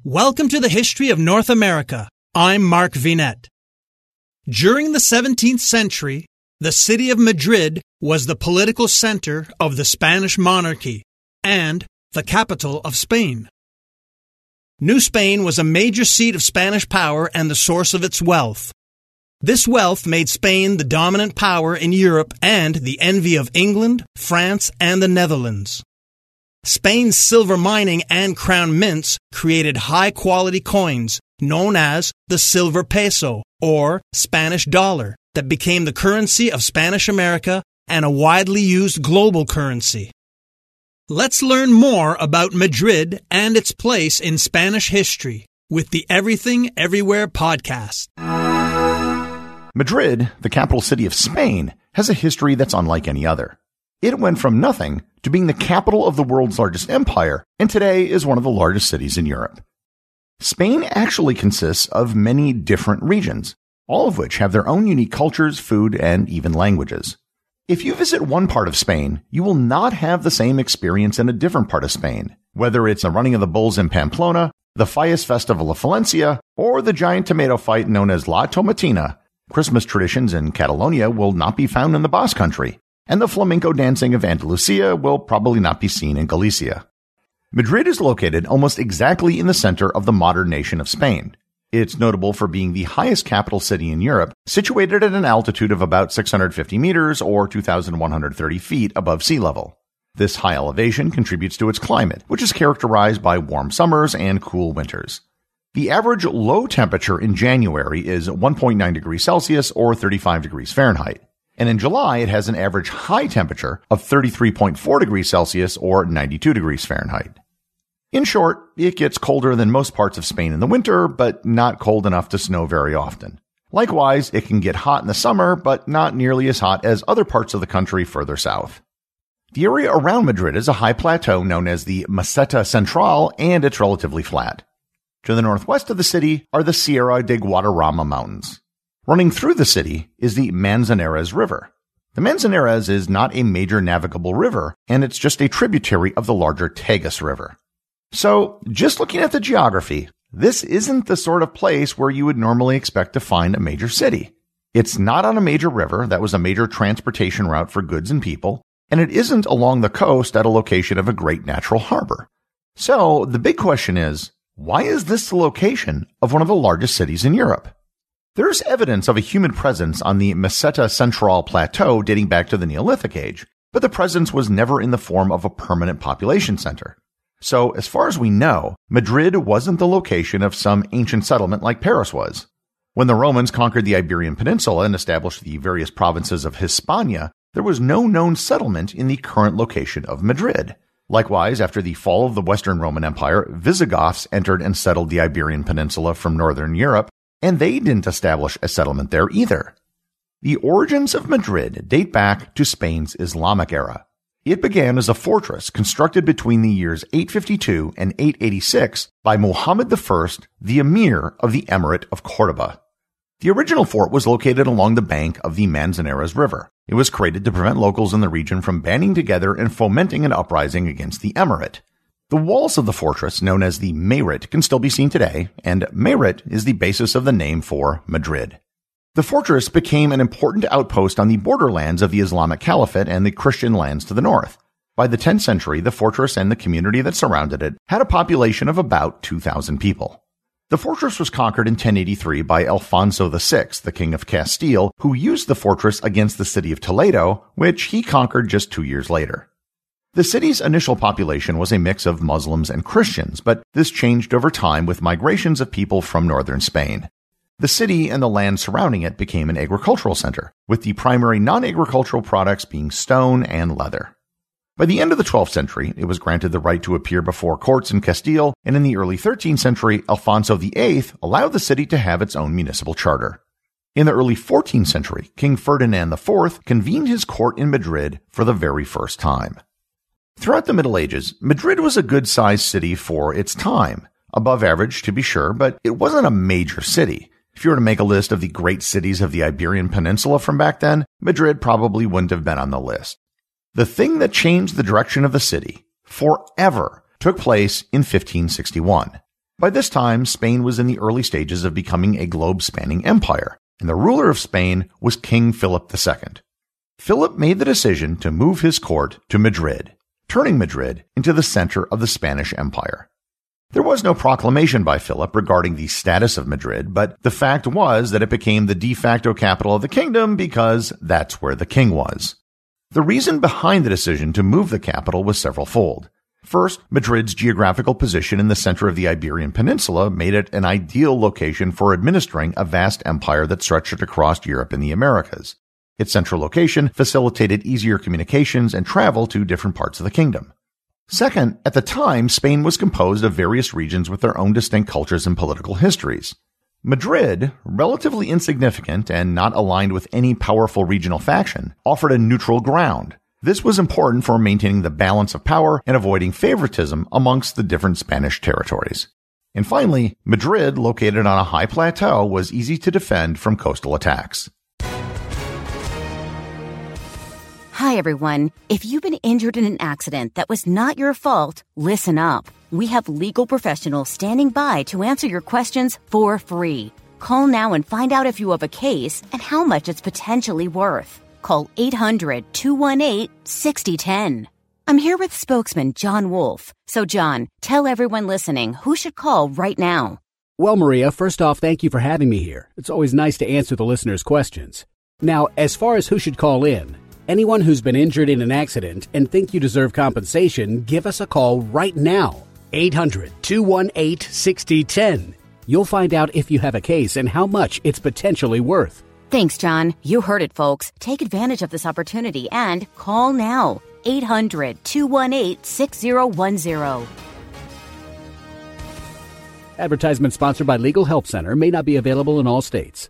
Welcome to the History of North America. I'm Mark Vinet. During the 17th century, the city of Madrid was the political center of the Spanish monarchy and the capital of Spain. New Spain was a major seat of Spanish power and the source of its wealth. This wealth made Spain the dominant power in Europe and the envy of England, France, and the Netherlands. Spain's silver mining and crown mints created high-quality coins known as the silver peso, or Spanish dollar, that became the currency of Spanish America and a widely used global currency. Let's learn more about Madrid and its place in Spanish history with the Everything Everywhere podcast. Madrid, the capital city of Spain, has a history that's unlike any other. It went from nothing to being the capital of the world's largest empire, and today is one of the largest cities in Europe. Spain actually consists of many different regions, all of which have their own unique cultures, food, and even languages. If you visit one part of Spain, you will not have the same experience in a different part of Spain, whether it's the running of the bulls in Pamplona, the Fallas Festival of Valencia, or the giant tomato fight known as La Tomatina. Christmas traditions in Catalonia will not be found in the Basque Country, and the flamenco dancing of Andalusia will probably not be seen in Galicia. Madrid is located almost exactly in the center of the modern nation of Spain. It's notable for being the highest capital city in Europe, situated at an altitude of about 650 meters or 2,130 feet above sea level. This high elevation contributes to its climate, which is characterized by warm summers and cool winters. The average low temperature in January is 1.9 degrees Celsius or 35 degrees Fahrenheit. And in July, it has an average high temperature of 33.4 degrees Celsius or 92 degrees Fahrenheit. In short, it gets colder than most parts of Spain in the winter, but not cold enough to snow very often. Likewise, it can get hot in the summer, but not nearly as hot as other parts of the country further south. The area around Madrid is a high plateau known as the Meseta Central, and it's relatively flat. To the northwest of the city are the Sierra de Guadarrama Mountains. Running through the city is the Manzanares River. The Manzanares is not a major navigable river, and it's just a tributary of the larger Tagus River. So, just looking at the geography, this isn't the sort of place where you would normally expect to find a major city. It's not on a major river that was a major transportation route for goods and people, and it isn't along the coast at a location of a great natural harbor. So, the big question is, why is this the location of one of the largest cities in Europe? There's evidence of a human presence on the Meseta Central Plateau dating back to the Neolithic Age, but the presence was never in the form of a permanent population center. So, as far as we know, Madrid wasn't the location of some ancient settlement like Paris was. When the Romans conquered the Iberian Peninsula and established the various provinces of Hispania, there was no known settlement in the current location of Madrid. Likewise, after the fall of the Western Roman Empire, Visigoths entered and settled the Iberian Peninsula from northern Europe, and they didn't establish a settlement there either. The origins of Madrid date back to Spain's Islamic era. It began as a fortress constructed between the years 852 and 886 by Muhammad I, the Emir of the Emirate of Córdoba. The original fort was located along the bank of the Manzanares River. It was created to prevent locals in the region from banding together and fomenting an uprising against the emirate. The walls of the fortress, known as the Mayret, can still be seen today, and Mayret is the basis of the name for Madrid. The fortress became an important outpost on the borderlands of the Islamic Caliphate and the Christian lands to the north. By the 10th century, the fortress and the community that surrounded it had a population of about 2,000 people. The fortress was conquered in 1083 by Alfonso VI, the King of Castile, who used the fortress against the city of Toledo, which he conquered just 2 years later. The city's initial population was a mix of Muslims and Christians, but this changed over time with migrations of people from northern Spain. The city and the land surrounding it became an agricultural center, with the primary non-agricultural products being stone and leather. By the end of the 12th century, it was granted the right to appear before courts in Castile, and in the early 13th century, Alfonso VIII allowed the city to have its own municipal charter. In the early 14th century, King Ferdinand IV convened his court in Madrid for the very first time. Throughout the Middle Ages, Madrid was a good-sized city for its time. Above average, to be sure, but it wasn't a major city. If you were to make a list of the great cities of the Iberian Peninsula from back then, Madrid probably wouldn't have been on the list. The thing that changed the direction of the city forever took place in 1561. By this time, Spain was in the early stages of becoming a globe-spanning empire, and the ruler of Spain was King Philip II. Philip made the decision to move his court to Madrid, turning Madrid into the center of the Spanish Empire. There was no proclamation by Philip regarding the status of Madrid, but the fact was that it became the de facto capital of the kingdom because that's where the king was. The reason behind the decision to move the capital was several-fold. First, Madrid's geographical position in the center of the Iberian Peninsula made it an ideal location for administering a vast empire that stretched across Europe and the Americas. Its central location facilitated easier communications and travel to different parts of the kingdom. Second, at the time, Spain was composed of various regions with their own distinct cultures and political histories. Madrid, relatively insignificant and not aligned with any powerful regional faction, offered a neutral ground. This was important for maintaining the balance of power and avoiding favoritism amongst the different Spanish territories. And finally, Madrid, located on a high plateau, was easy to defend from coastal attacks. Hi, everyone. If you've been injured in an accident that was not your fault, listen up. We have legal professionals standing by to answer your questions for free. Call now and find out if you have a case and how much it's potentially worth. Call 800-218-6010. I'm here with spokesman John Wolf. So, John, tell everyone listening who should call right now. Well, Maria, first off, thank you for having me here. It's always nice to answer the listeners' questions. Now, as far as who should call in, anyone who's been injured in an accident and think you deserve compensation, give us a call right now. 800-218-6010. You'll find out if you have a case and how much it's potentially worth. Thanks, John. You heard it, folks. Take advantage of this opportunity and call now. 800-218-6010. Advertisement sponsored by Legal Help Center. May not be available in all states.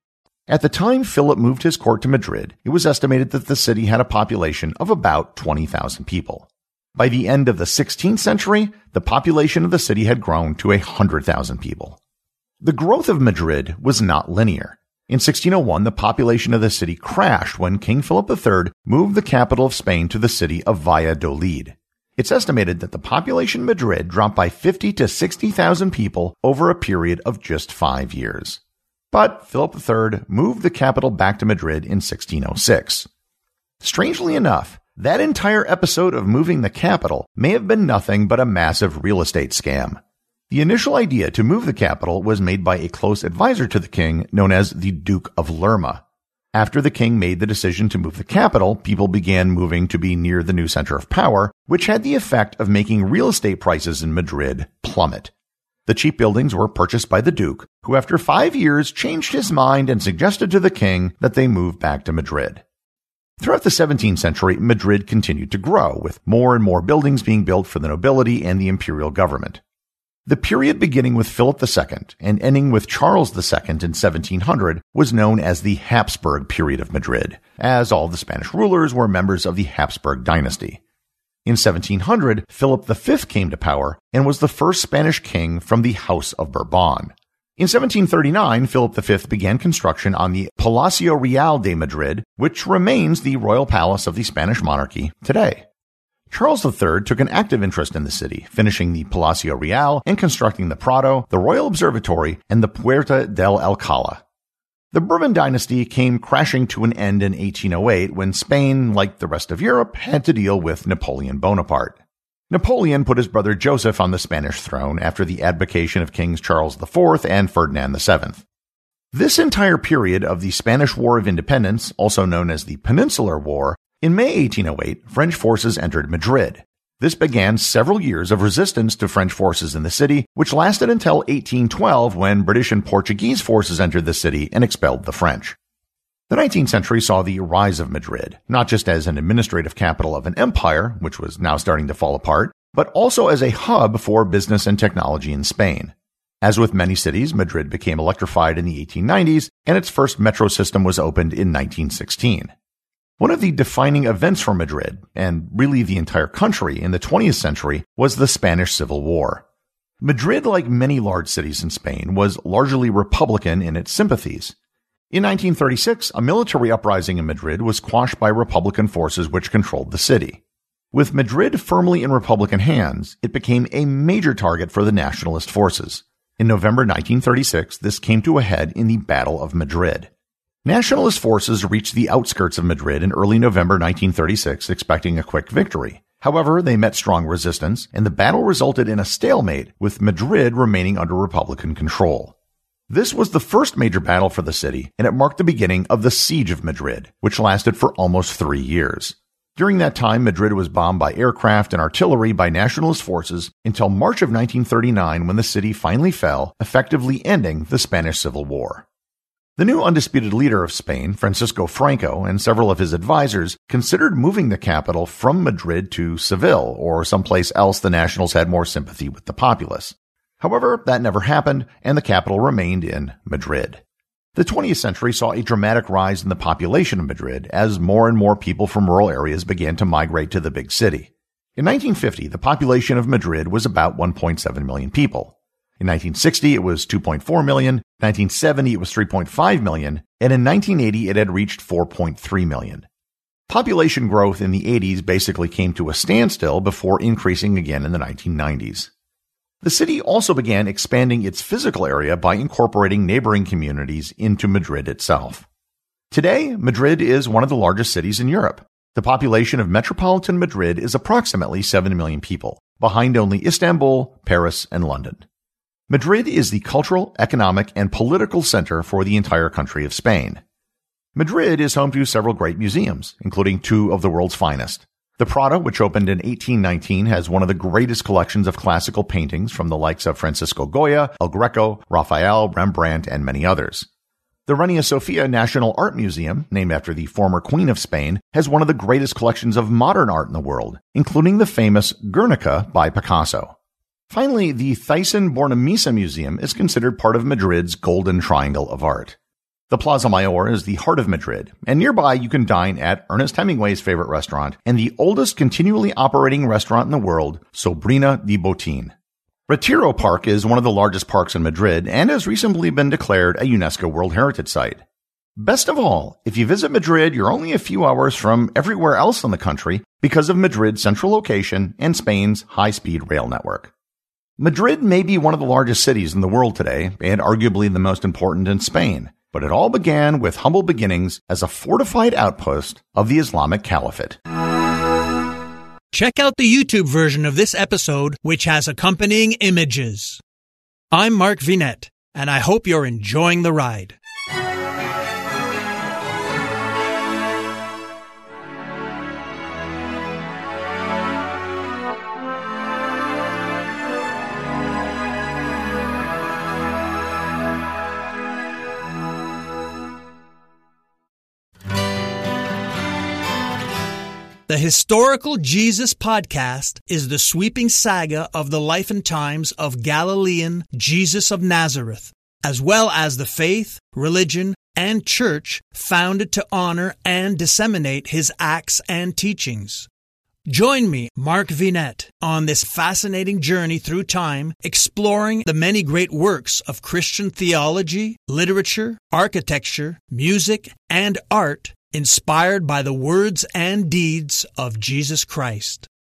At the time Philip moved his court to Madrid, it was estimated that the city had a population of about 20,000 people. By the end of the 16th century, the population of the city had grown to 100,000 people. The growth of Madrid was not linear. In 1601, the population of the city crashed when King Philip III moved the capital of Spain to the city of Valladolid. It's estimated that the population of Madrid dropped by 50 to 60,000 people over a period of just 5 years. But Philip III moved the capital back to Madrid in 1606. Strangely enough, that entire episode of moving the capital may have been nothing but a massive real estate scam. The initial idea to move the capital was made by a close advisor to the king known as the Duke of Lerma. After the king made the decision to move the capital, people began moving to be near the new center of power, which had the effect of making real estate prices in Madrid plummet. The cheap buildings were purchased by the Duke, who after 5 years changed his mind and suggested to the king that they move back to Madrid. Throughout the 17th century, Madrid continued to grow, with more and more buildings being built for the nobility and the imperial government. The period beginning with Philip II and ending with Charles II in 1700 was known as the Habsburg period of Madrid, as all the Spanish rulers were members of the Habsburg dynasty. In 1700, Philip V came to power and was the first Spanish king from the House of Bourbon. In 1739, Philip V began construction on the Palacio Real de Madrid, which remains the royal palace of the Spanish monarchy today. Charles III took an active interest in the city, finishing the Palacio Real and constructing the Prado, the Royal Observatory, and the Puerta del Alcalá. The Bourbon dynasty came crashing to an end in 1808 when Spain, like the rest of Europe, had to deal with Napoleon Bonaparte. Napoleon put his brother Joseph on the Spanish throne after the abdication of Kings Charles IV and Ferdinand VII. This entire period of the Spanish War of Independence, also known as the Peninsular War, in May 1808, French forces entered Madrid. This began several years of resistance to French forces in the city, which lasted until 1812 when British and Portuguese forces entered the city and expelled the French. The 19th century saw the rise of Madrid, not just as an administrative capital of an empire, which was now starting to fall apart, but also as a hub for business and technology in Spain. As with many cities, Madrid became electrified in the 1890s, and its first metro system was opened in 1916. One of the defining events for Madrid, and really the entire country in the 20th century, was the Spanish Civil War. Madrid, like many large cities in Spain, was largely Republican in its sympathies. In 1936, a military uprising in Madrid was quashed by Republican forces which controlled the city. With Madrid firmly in Republican hands, it became a major target for the nationalist forces. In November 1936, this came to a head in the Battle of Madrid. Nationalist forces reached the outskirts of Madrid in early November 1936, expecting a quick victory. However, they met strong resistance, and the battle resulted in a stalemate, with Madrid remaining under Republican control. This was the first major battle for the city, and it marked the beginning of the Siege of Madrid, which lasted for almost 3 years. During that time, Madrid was bombed by aircraft and artillery by nationalist forces until March of 1939, when the city finally fell, effectively ending the Spanish Civil War. The new undisputed leader of Spain, Francisco Franco, and several of his advisors considered moving the capital from Madrid to Seville or someplace else the nationals had more sympathy with the populace. However, that never happened, and the capital remained in Madrid. The 20th century saw a dramatic rise in the population of Madrid as more and more people from rural areas began to migrate to the big city. In 1950, the population of Madrid was about 1.7 million people. In 1960, it was 2.4 million, 1970, it was 3.5 million, and in 1980, it had reached 4.3 million. Population growth in the 80s basically came to a standstill before increasing again in the 1990s. The city also began expanding its physical area by incorporating neighboring communities into Madrid itself. Today, Madrid is one of the largest cities in Europe. The population of metropolitan Madrid is approximately 7 million people, behind only Istanbul, Paris, and London. Madrid is the cultural, economic, and political center for the entire country of Spain. Madrid is home to several great museums, including 2 of the world's finest. The Prado, which opened in 1819, has one of the greatest collections of classical paintings from the likes of Francisco Goya, El Greco, Raphael, Rembrandt, and many others. The Reina Sofia National Art Museum, named after the former Queen of Spain, has one of the greatest collections of modern art in the world, including the famous Guernica by Picasso. Finally, the Thyssen-Bornemisza Museum is considered part of Madrid's Golden Triangle of art. The Plaza Mayor is the heart of Madrid, and nearby you can dine at Ernest Hemingway's favorite restaurant and the oldest continually operating restaurant in the world, Sobrina de Botín. Retiro Park is one of the largest parks in Madrid and has recently been declared a UNESCO World Heritage Site. Best of all, if you visit Madrid, you're only a few hours from everywhere else in the country because of Madrid's central location and Spain's high-speed rail network. Madrid may be one of the largest cities in the world today, and arguably the most important in Spain. But it all began with humble beginnings as a fortified outpost of the Islamic Caliphate. Check out the YouTube version of this episode, which has accompanying images. I'm Mark Vinette, and I hope you're enjoying the ride. The Historical Jesus Podcast is the sweeping saga of the life and times of Galilean Jesus of Nazareth, as well as the faith, religion, and church founded to honor and disseminate his acts and teachings. Join me, Mark Vinette, on this fascinating journey through time, exploring the many great works of Christian theology, literature, architecture, music, and art inspired by the words and deeds of Jesus Christ.